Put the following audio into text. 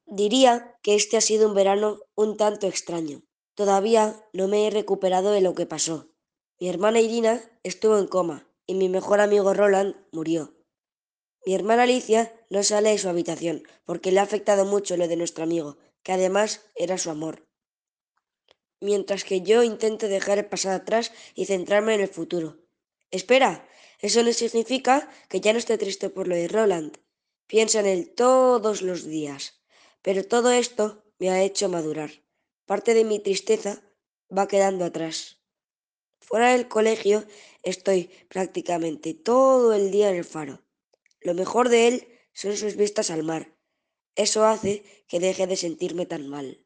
Diría que este ha sido un verano un tanto extraño. Todavía no me he recuperado de lo que pasó. Mi hermana Irina estuvo en coma y mi mejor amigo Roland murió. Mi hermana Alicia no sale de su habitación porque le ha afectado mucho lo de nuestro amigo, que además era su amor. Mientras que yo intento dejar el pasado atrás y centrarme en el futuro. Espera, eso no significa que ya no esté triste por lo de Roland. Pienso en él todos los días. Pero todo esto me ha hecho madurar. Parte de mi tristeza va quedando atrás. Fuera del colegio estoy prácticamente todo el día en el faro. Lo mejor de él son sus vistas al mar. Eso hace que deje de sentirme tan mal.